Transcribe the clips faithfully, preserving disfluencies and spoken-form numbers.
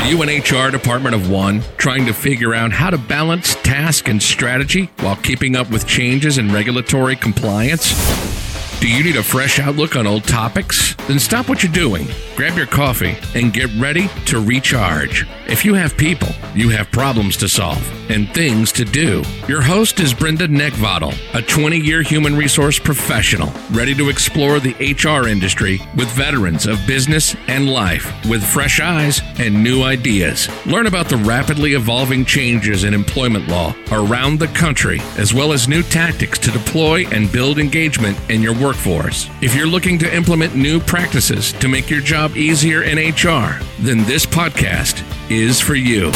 you an H R department of one trying to figure out how to balance task and strategy while keeping up with changes in regulatory compliance? Do you need a fresh outlook on old topics? Then stop what you're doing, grab your coffee, and get ready to recharge. If you have people, you have problems to solve and things to do. Your host is Brenda Neckvattle, a twenty-year human resource professional, ready to explore the H R industry with veterans of business and life with fresh eyes and new ideas. Learn about the rapidly evolving changes in employment law around the country, as well as new tactics to deploy and build engagement in your workforce. If you're looking to implement new practices to make your job easier in H R, then this podcast is for you.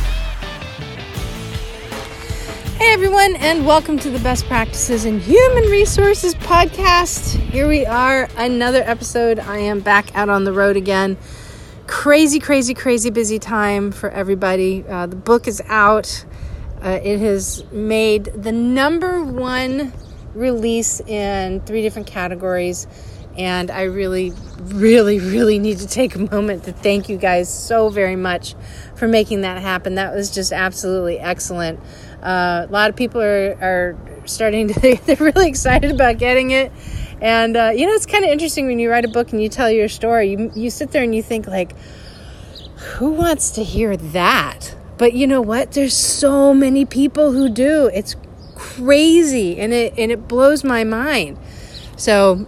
Hey everyone, and welcome to the Best Practices in Human Resources podcast. Here we are, another episode. I am back out on the road again. Crazy, crazy, crazy busy time for everybody. Uh, the book is out. Uh, it has made the number one release in three different categories. And I really, really, really need to take a moment to thank you guys so very much for making that happen. That was just absolutely excellent. Uh, a lot of people are, are starting to, they're really excited about getting it. And, uh, you know, it's kind of interesting when you write a book and you tell your story. You, you sit there and you think, like, who wants to hear that? But you know what? There's so many people who do. It's crazy, and it and it blows my mind. So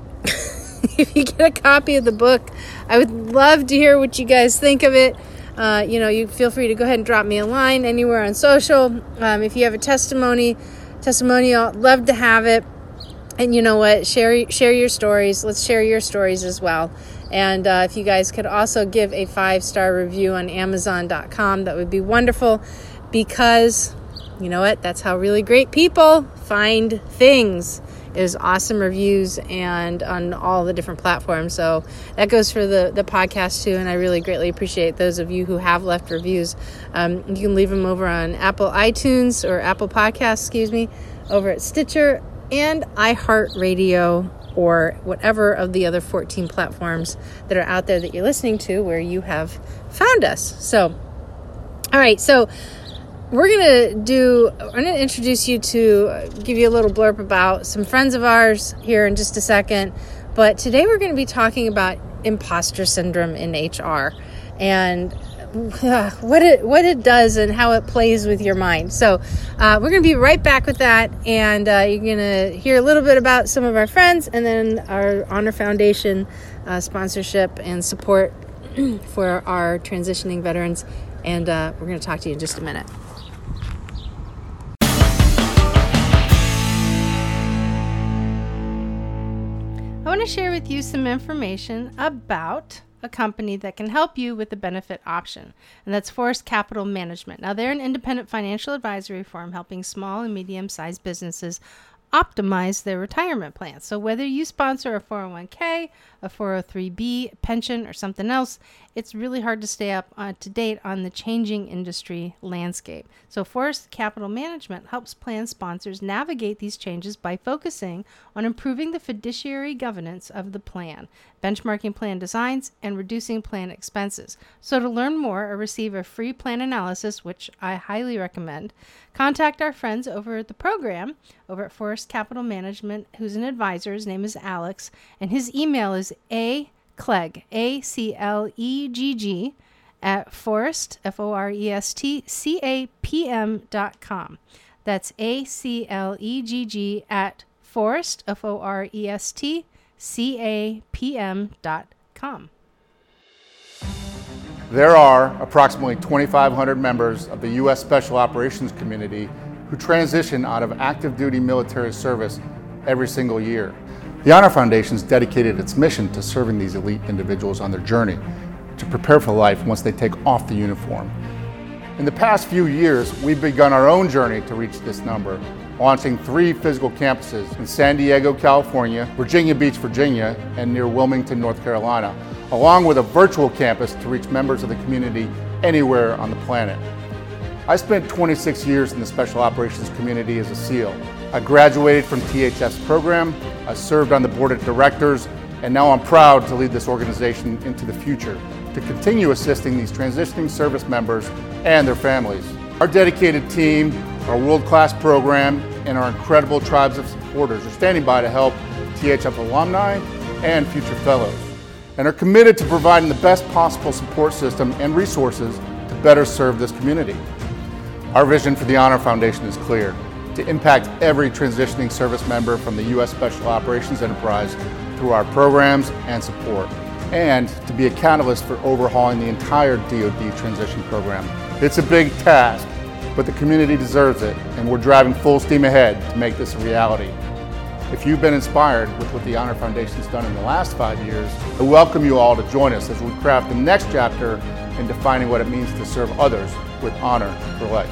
if you get a copy of the book, I would love to hear what you guys think of it. Uh, you know, you feel free to go ahead and drop me a line anywhere on social. Um, if you have a testimony, testimonial, love to have it. And you know what? Share share your stories. Let's share your stories as well. And uh, if you guys could also give a five-star review on amazon dot com, that would be wonderful, because you know what? That's how really great people find things, is awesome reviews and on all the different platforms. So that goes for the, the podcast too. And I really greatly appreciate those of you who have left reviews. Um, you can leave them over on Apple iTunes or Apple Podcasts, excuse me, over at Stitcher and iHeartRadio, or whatever of the other fourteen platforms that are out there that you're listening to where you have found us. So, all right. So we're going to do, I'm going to introduce you to, give you a little blurb about some friends of ours here in just a second. But today we're going to be talking about imposter syndrome in H R and uh, what it what it does and how it plays with your mind. So uh, we're going to be right back with that. And uh, you're going to hear a little bit about some of our friends and then our Honor Foundation uh, sponsorship and support for our transitioning veterans. And uh, we're going to talk to you in just a minute. I want to share with you some information about a company that can help you with the benefit option, and that's Forest Capital Management. Now, they're an independent financial advisory firm helping small and medium-sized businesses optimize their retirement plans. So whether you sponsor a four oh one k, a four oh three b, pension, or something else, it's really hard to stay up uh, to date on the changing industry landscape. So Forest Capital Management helps plan sponsors navigate these changes by focusing on improving the fiduciary governance of the plan, benchmarking plan designs, and reducing plan expenses. So to learn more or receive a free plan analysis, which I highly recommend, contact our friends over at the program over at Forest Capital Management, who's an advisor. His name is Alex, and his email is a clegg, A C L E G G, at Forest, F O R E S T, C A P M dot com. That's A C L E G G at Forest, F O R E S T, C A P M dot com. There are approximately twenty-five hundred members of the U S Special Operations Community who transition out of active duty military service every single year. The Honor Foundation has dedicated its mission to serving these elite individuals on their journey to prepare for life once they take off the uniform. In the past few years, we've begun our own journey to reach this number, launching three physical campuses in San Diego, California, Virginia Beach, Virginia, and near Wilmington, North Carolina, along with a virtual campus to reach members of the community anywhere on the planet. I spent twenty-six years in the Special Operations community as a SEAL. I graduated from T H F's program, I served on the board of directors, and now I'm proud to lead this organization into the future, to continue assisting these transitioning service members and their families. Our dedicated team, our world-class program, and our incredible tribes of supporters are standing by to help T H F alumni and future fellows, and are committed to providing the best possible support system and resources to better serve this community. Our vision for the Honor Foundation is clear: to impact every transitioning service member from the U S Special Operations Enterprise through our programs and support, and to be a catalyst for overhauling the entire D O D transition program. It's a big task, but the community deserves it, and we're driving full steam ahead to make this a reality. If you've been inspired with what the Honor Foundation's done in the last five years, I welcome you all to join us as we craft the next chapter in defining what it means to serve others with honor for life.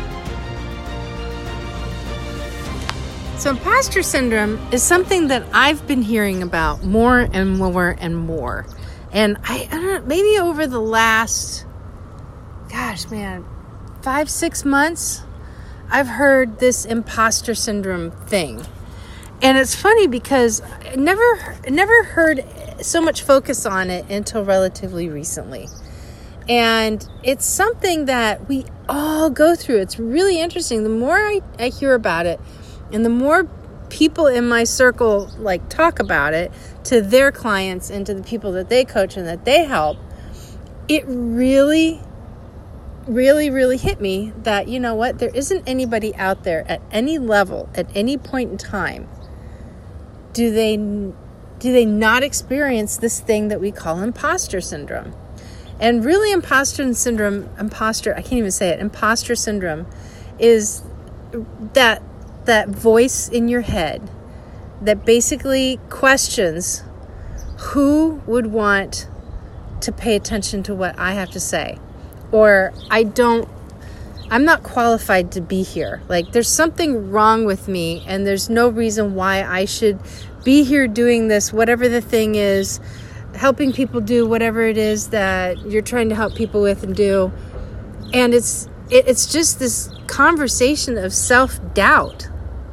So imposter syndrome is something that I've been hearing about more and more and more. And I, I don't know, maybe over the last, gosh, man, five, six months, I've heard this imposter syndrome thing. And it's funny because I never, never heard so much focus on it until relatively recently. And it's something that we all go through. It's really interesting. The more I, I hear about it, and the more people in my circle like talk about it to their clients and to the people that they coach and that they help, it really, really, really hit me that, you know what, there isn't anybody out there at any level, at any point in time, do they do they not experience this thing that we call imposter syndrome. And really imposter syndrome, imposter, I can't even say it, imposter syndrome is that that voice in your head that basically questions who would want to pay attention to what I have to say, or I don't, I'm not qualified to be here. Like there's something wrong with me and there's no reason why I should be here doing this, whatever the thing is, helping people do whatever it is that you're trying to help people with and do. And it's, it, it's just this conversation of self-doubt.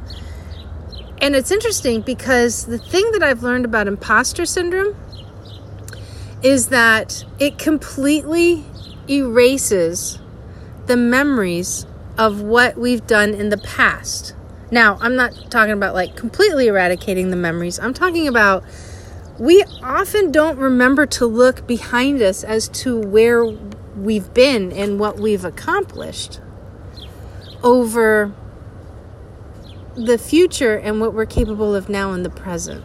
And it's interesting because the thing that I've learned about imposter syndrome is that it completely erases the memories of what we've done in the past. Now, I'm not talking about like completely eradicating the memories. I'm talking about we often don't remember to look behind us as to where we've been and what we've accomplished over the future and what we're capable of now in the present.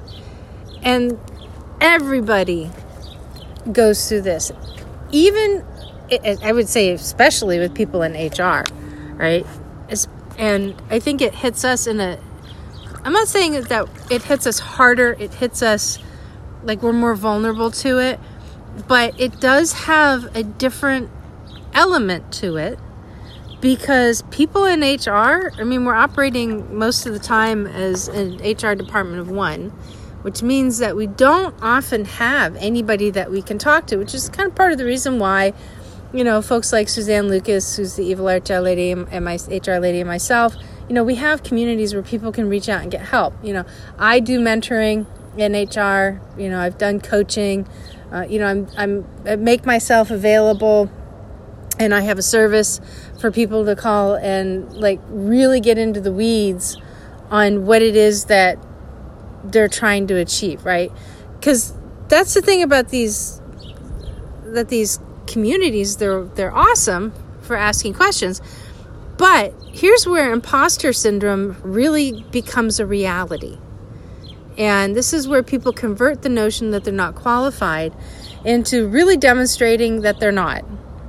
And everybody goes through this. Even, I would say, especially with people in H R, right? And I think it hits us in a, I'm not saying that it hits us harder, it hits us like we're more vulnerable to it, but it does have a different element to it because people in H R, I mean, we're operating most of the time as an H R department of one, which means that we don't often have anybody that we can talk to, which is kind of part of the reason why, you know, folks like Suzanne Lucas, who's the evil H R lady, and my H R lady and myself, you know, we have communities where people can reach out and get help. You know, I do mentoring in H R, you know, I've done coaching, uh, you know, I'm, I'm, I make myself available, and I have a service for people to call and like really get into the weeds on what it is that they're trying to achieve, right? Because that's the thing about these, that these communities, they're they're awesome for asking questions, but here's where imposter syndrome really becomes a reality. And this is where people convert the notion that they're not qualified into really demonstrating that they're not.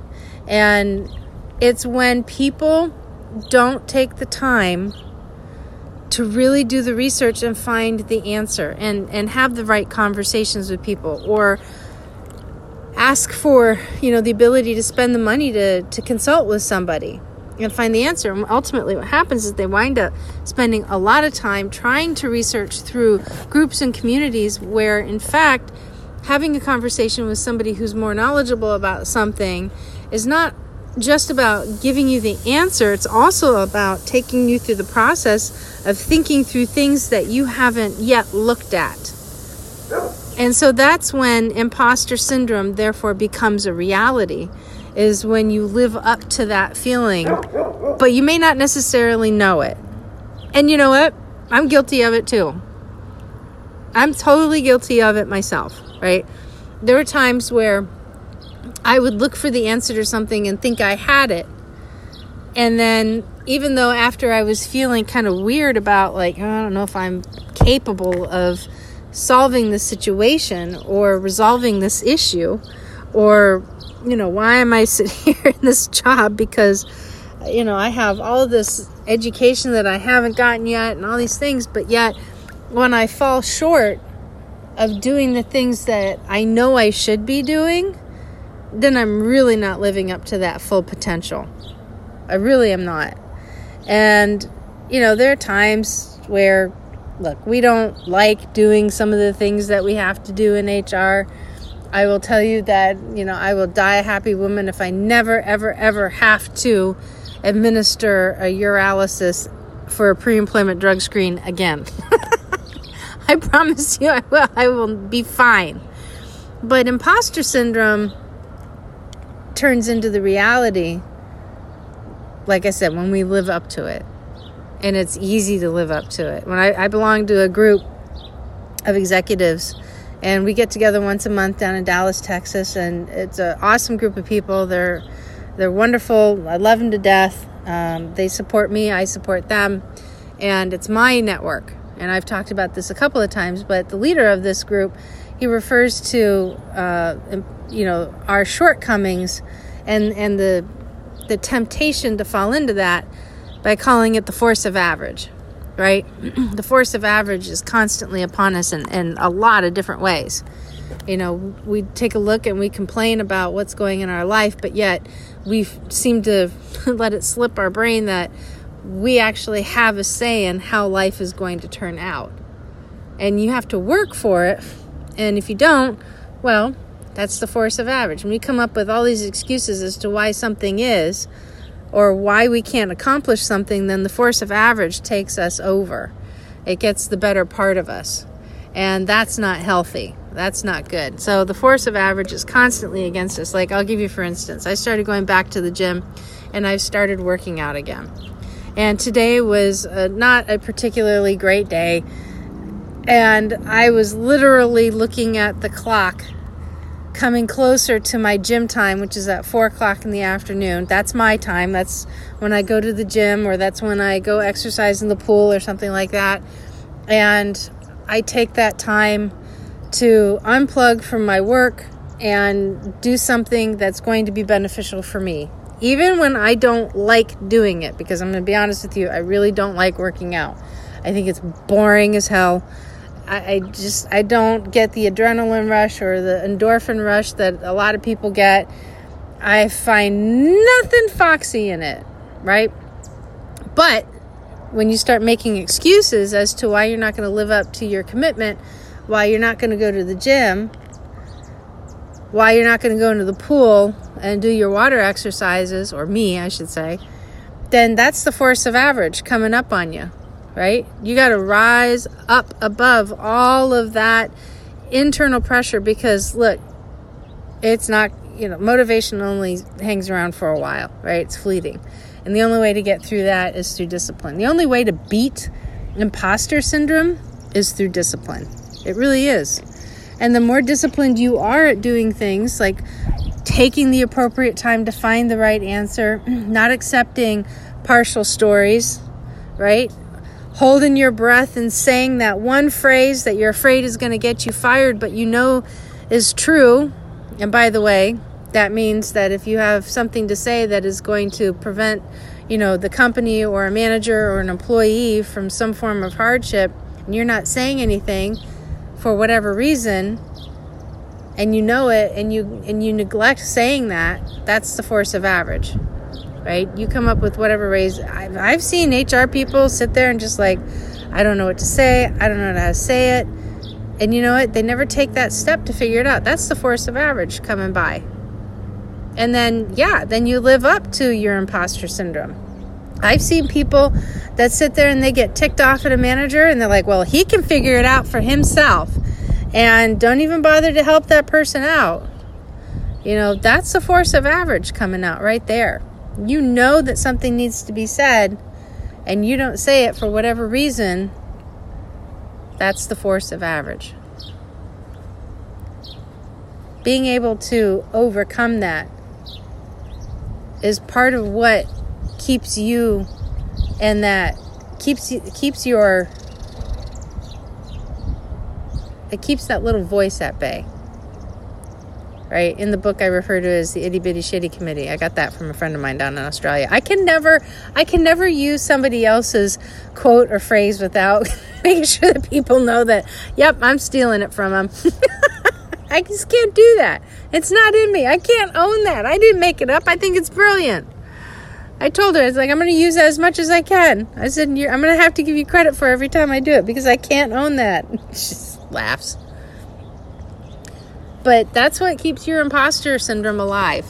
And it's when people don't take the time to really do the research and find the answer and, and have the right conversations with people, or ask for, you know, the ability to spend the money to, to consult with somebody and find the answer. And ultimately what happens is they wind up spending a lot of time trying to research through groups and communities where, in fact, having a conversation with somebody who's more knowledgeable about something is not just about giving you the answer. It's also about taking you through the process of thinking through things that you haven't yet looked at. And so that's when imposter syndrome therefore becomes a reality, is when you live up to that feeling, but you may not necessarily know it. And you know what? I'm guilty of it too. I'm totally guilty of it myself, right? There were times where I would look for the answer to something and think I had it. And then even though after I was feeling kind of weird about, like, I don't know if I'm capable of solving this situation or resolving this issue, or, you know, why am I sitting here in this job because, you know, I have all of this education that I haven't gotten yet and all these things, but yet when I fall short of doing the things that I know I should be doing, then I'm really not living up to that full potential. I really am not. And, you know, there are times where, look, we don't like doing some of the things that we have to do in H R. I will tell you that, you know, I will die a happy woman if I never, ever, ever have to administer a urinalysis for a pre-employment drug screen again. I promise you I will, I will be fine. But imposter syndrome turns into the reality, like I said, when we live up to it. And it's easy to live up to it. When I, I belong to a group of executives, and we get together once a month down in Dallas, Texas, and it's an awesome group of people. They're they're wonderful. I love them to death. Um, they support me. I support them. And it's my network. And I've talked about this a couple of times, but the leader of this group, he refers to, uh, you know, our shortcomings and, and the the temptation to fall into that by calling it the force of average, right? The force of average is constantly upon us in, in a lot of different ways. You know, we take a look and we complain about what's going in our life, but yet we seem to let it slip our brain that we actually have a say in how life is going to turn out. And you have to work for it. And if you don't, well, that's the force of average. When we come up with all these excuses as to why something is, or why we can't accomplish something, then the force of average takes us over. It gets the better part of us. And that's not healthy. That's not good. So the force of average is constantly against us. Like, I'll give you, for instance, I started going back to the gym and I've started working out again. And today was uh, not a particularly great day. And I was literally looking at the clock coming closer to my gym time, which is at four o'clock in the afternoon. That's my time. That's when I go to the gym, or that's when I go exercise in the pool or something like that. And I take that time to unplug from my work and do something that's going to be beneficial for me, even when I don't like doing it, because I'm going to be honest with you, I really don't like working out. I think it's boring as hell. I just, I don't get the adrenaline rush or the endorphin rush that a lot of people get. I find nothing foxy in it, right? But when you start making excuses as to why you're not going to live up to your commitment, why you're not going to go to the gym, why you're not going to go into the pool and do your water exercises, or me, I should say, then that's the force of average coming up on you. Right? You got to rise up above all of that internal pressure, because look, it's not, you know, motivation only hangs around for a while, right? It's fleeting. And the only way to get through that is through discipline. The only way to beat imposter syndrome is through discipline. It really is. And the more disciplined you are at doing things like taking the appropriate time to find the right answer, not accepting partial stories, right? Holding your breath and saying that one phrase that you're afraid is going to get you fired, but you know is true. And by the way, that means that if you have something to say that is going to prevent, you know, the company or a manager or an employee from some form of hardship, and you're not saying anything for whatever reason, and you know it, and you and you neglect saying that, that's the force of average. Right? You come up with whatever raise. I've, I've seen H R people sit there and just like, I don't know what to say. I don't know how to say it. And you know what? They never take that step to figure it out. That's the force of average coming by. And then, yeah, then you live up to your imposter syndrome. I've seen people that sit there and they get ticked off at a manager and they're like, well, he can figure it out for himself. and don't even bother to help that person out. You know, that's the force of average coming out right there. You know that something needs to be said, and you don't say it for whatever reason. That's the force of average. Being able to overcome that is part of what keeps you and that keeps you, keeps your it keeps that little voice at bay. Right? In the book I refer to as the Itty Bitty Shitty Committee. I got that from a friend of mine down in Australia. I can never I can never use somebody else's quote or phrase without making sure that people know that, yep, I'm stealing it from them. I just can't do that. It's not in me. I can't own that. I didn't make it up. I think it's brilliant. I told her, it's like, I'm going to use that as much as I can. I said, I'm going to have to give you credit for every time I do it because I can't own that. She just laughs. But that's what keeps your imposter syndrome alive.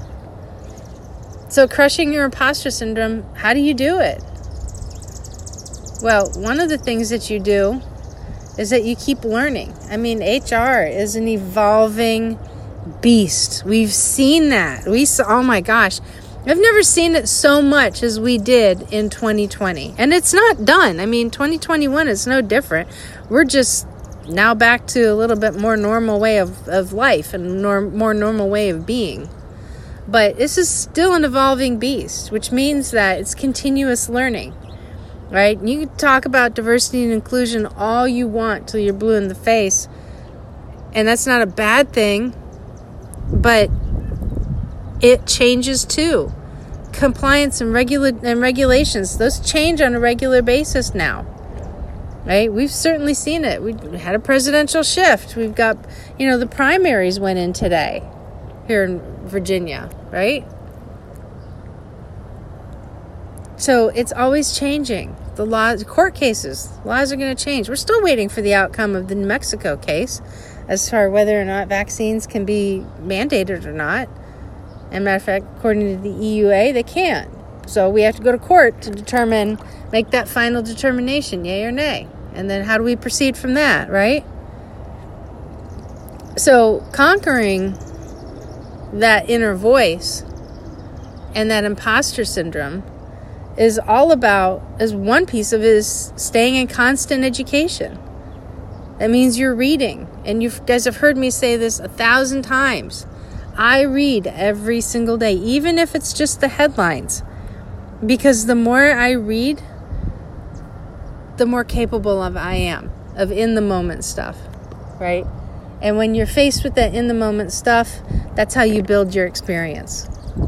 So crushing your imposter syndrome, how do you do it? Well, one of the things that you do is that you keep learning. I mean, H R is an evolving beast. We've seen that. We saw, oh my gosh, I've never seen it so much as we did in twenty twenty. And it's not done. I mean, twenty twenty-one is no different. We're just now back to a little bit more normal way of, of life and norm, more normal way of being. But this is still an evolving beast, which means that it's continuous learning. Right? You can talk about diversity and inclusion all you want till you're blue in the face. And that's not a bad thing, but it changes too. Compliance and regula- and regulations, those change on a regular basis now. Right? We've certainly seen it. We had a presidential shift. We've got, you know, the primaries went in today here in Virginia, right? So it's always changing. The laws, court cases, laws are going to change. We're still waiting for the outcome of the New Mexico case as far as whether or not vaccines can be mandated or not. And matter of fact, according to the E U A, they can't. So we have to go to court to determine, make that final determination, yay or nay. And then how do we proceed from that, right? So conquering that inner voice and that imposter syndrome is all about, as one piece of it is staying in constant education. That means you're reading. And you guys have heard me say this a thousand times. I read every single day, even if it's just the headlines. Because the more I read, the more capable of I am of in-the-moment stuff, right? And when you're faced with that in-the-moment stuff, that's how you build your experience.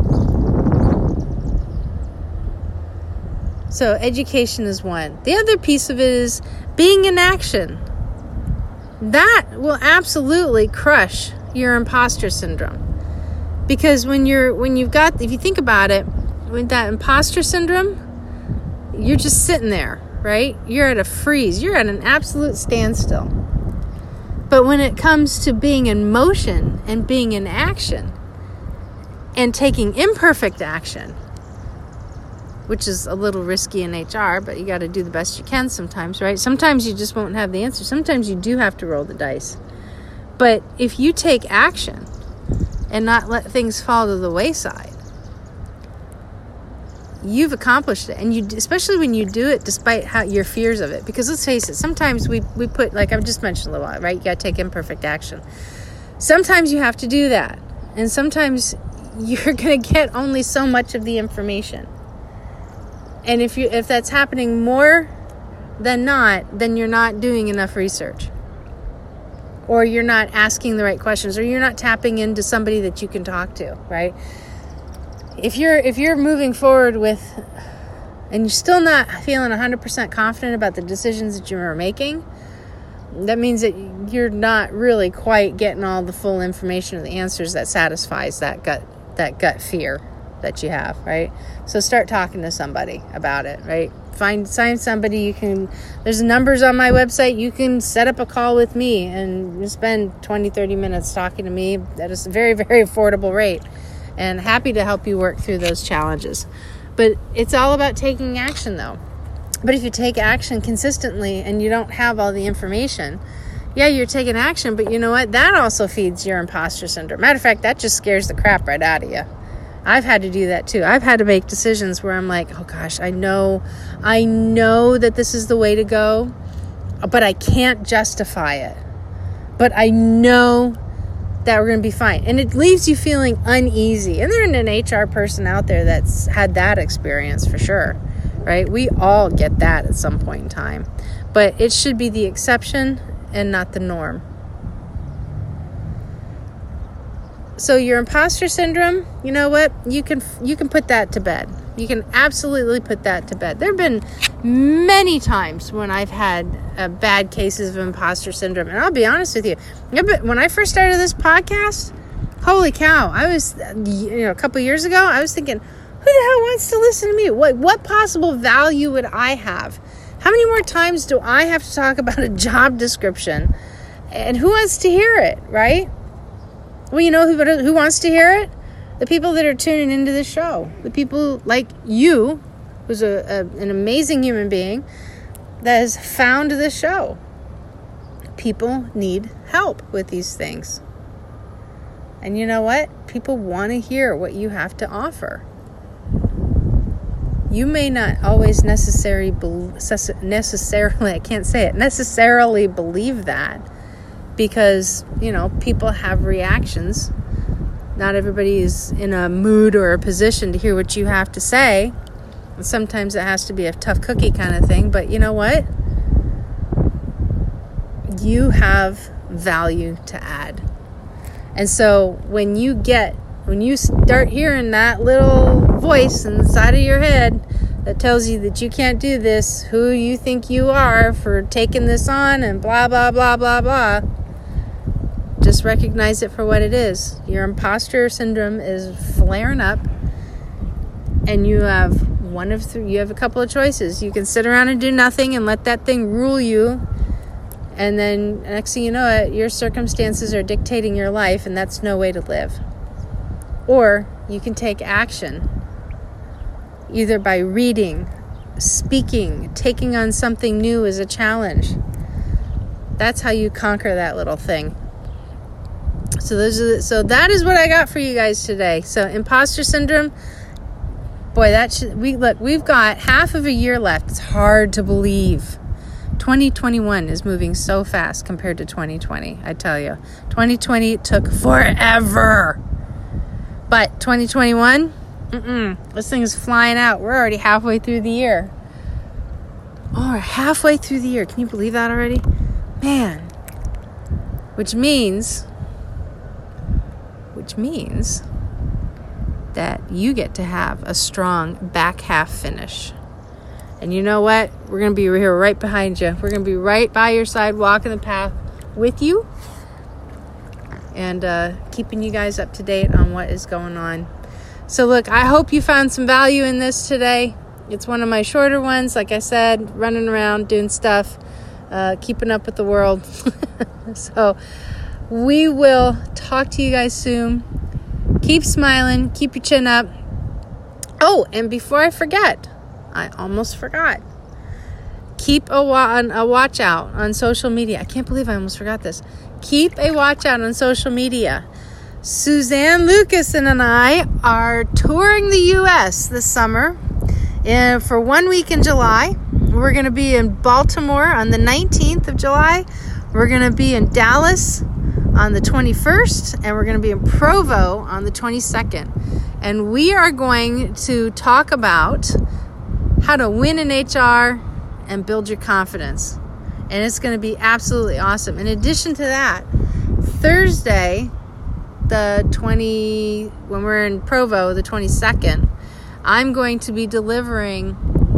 So education is one. The other piece of it is being in action. That will absolutely crush your imposter syndrome. Because when you're when you've got, if you think about it, with that imposter syndrome, you're just sitting there, right? You're at a freeze. You're at an absolute standstill. But when it comes to being in motion and being in action and taking imperfect action, which is a little risky in H R, but you got to do the best you can sometimes, right? Sometimes you just won't have the answer. Sometimes you do have to roll the dice. But if you take action and not let things fall to the wayside, you've accomplished it. And you, especially when you do it despite how your fears of it. Because let's face it, sometimes we, we put, like I've just mentioned a little while, right? You got to take imperfect action. Sometimes you have to do that. And sometimes you're going to get only so much of the information. And if you if that's happening more than not, then you're not doing enough research. Or you're not asking the right questions, or you're not tapping into somebody that you can talk to, right? If you're if you're moving forward with, and you're still not feeling one hundred percent confident about the decisions that you are making, that means that you're not really quite getting all the full information or the answers that satisfies that gut that gut fear that you have, right? So start talking to somebody about it, right? Find, find somebody you can, there's numbers on my website. You can set up a call with me and spend twenty, thirty minutes talking to me at a very, very affordable rate, and happy to help you work through those challenges. But it's all about taking action though. But if you take action consistently and you don't have all the information, yeah, you're taking action, but you know what? That also feeds your imposter syndrome. Matter of fact, that just scares the crap right out of you. I've had to do that too. I've had to make decisions where I'm like, oh gosh, I know, I know that this is the way to go, but I can't justify it. But I know that we're going to be fine. And it leaves you feeling uneasy. And there's an H R person out there that's had that experience for sure, right? We all get that at some point in time. But it should be the exception and not the norm. So your imposter syndrome, you know what? You can you can put that to bed. You can absolutely put that to bed. There have been many times when I've had uh, bad cases of imposter syndrome. And I'll be honest with you. When I first started this podcast, holy cow, I was, you know, a couple years ago, I was thinking, who the hell wants to listen to me? What, what possible value would I have? How many more times do I have to talk about a job description? And who wants to hear it, right? Well, you know who, who wants to hear it? The people that are tuning into this show. The people like you, who's a, a, an amazing human being, that has found this show. People need help with these things. And you know what? People want to hear what you have to offer. You may not always necessarily, necessarily, I can't say it, necessarily believe that. Because, you know, people have reactions. Not everybody is in a mood or a position to hear what you have to say. And sometimes it has to be a tough cookie kind of thing. But you know what? You have value to add. And so when you get, when you start hearing that little voice inside of your head that tells you that you can't do this, who you think you are for taking this on and blah, blah, blah, blah, blah, just recognize it for what it is. Your imposter syndrome is flaring up, and you have one of three, you have a couple of choices. You can sit around and do nothing and let that thing rule you, and then next thing you know it, your circumstances are dictating your life, and that's no way to live. Or you can take action, either by reading, speaking, taking on something new as a challenge. That's how you conquer that little thing. So those are the, so that is what I got for you guys today. So imposter syndrome, boy, that should, we look, we've got half of a year left. It's hard to believe. twenty twenty-one is moving so fast compared to twenty twenty. I tell you, twenty twenty took forever, but twenty twenty-one, mm-mm, this thing is flying out. We're already halfway through the year. Oh, we're halfway through the year. Can you believe that already? Man, which means. Which means that you get to have a strong back half finish. And you know what? We're going to be here right behind you. We're going to be right by your side, walking the path with you. And uh, keeping you guys up to date on what is going on. So look, I hope you found some value in this today. It's one of my shorter ones. Like I said, running around, doing stuff, uh, keeping up with the world. So we will talk to you guys soon. Keep smiling. Keep your chin up. Oh, and before I forget, I almost forgot. Keep a, wa- a watch out on social media. I can't believe I almost forgot this. Keep a watch out on social media. Suzanne Lucas and I are touring the U S this summer. And for one week in July, we're going to be in Baltimore on the nineteenth of July. We're going to be in Dallas on the twenty-first, and we're going to be in Provo on the twenty-second. And we are going to talk about how to win in H R and build your confidence. And it's going to be absolutely awesome. In addition to that, Thursday, the twenty, when we're in Provo, the twenty-second, I'm going to be delivering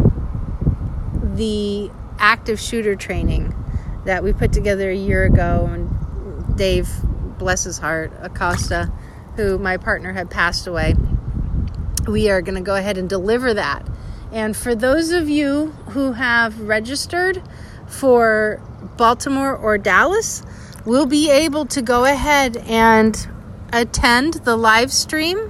the active shooter training that we put together a year ago, and Dave, bless his heart, Acosta, who my partner had passed away. We are going to go ahead and deliver that. And for those of you who have registered for Baltimore or Dallas, we'll be able to go ahead and attend the live stream.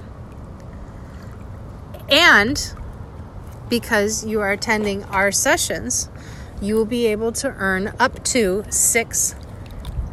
And because you are attending our sessions, you will be able to earn up to six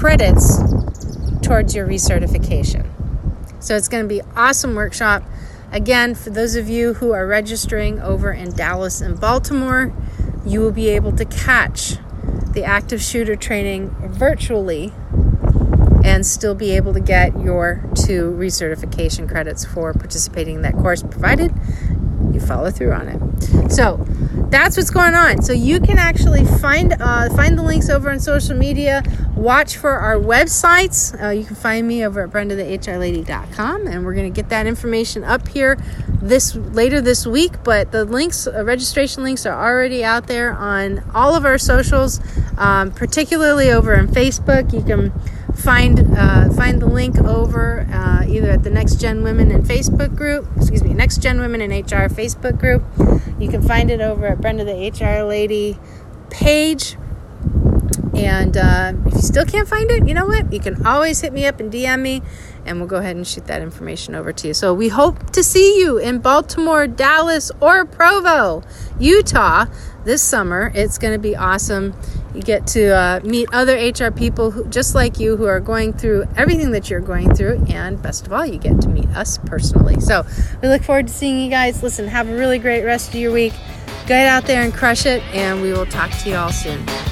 credits towards your recertification. So it's going to be an awesome workshop. Again, for those of you who are registering over in Dallas and Baltimore, you will be able to catch the active shooter training virtually and still be able to get your two recertification credits for participating in that course, provided you follow through on it. So that's what's going on. So you can actually find uh, find the links over on social media. Watch for our websites. Uh, you can find me over at brenda the H R lady dot com, and we're going to get that information up here this later this week. But the links, uh, registration links, are already out there on all of our socials, um, particularly over on Facebook. You can find uh, find the link over uh, either at the Next Gen Women in Facebook group, excuse me, Next Gen Women in H R Facebook group. You can find it over at Brenda the H R Lady page. And uh, if you still can't find it, you know what? You can always hit me up and D M me, and we'll go ahead and shoot that information over to you. So we hope to see you in Baltimore, Dallas, or Provo, Utah this summer. It's going to be awesome. You get to uh, meet other H R people who, just like you, who are going through everything that you're going through. And best of all, you get to meet us personally. So we look forward to seeing you guys. Listen, have a really great rest of your week. Get out there and crush it, and we will talk to you all soon.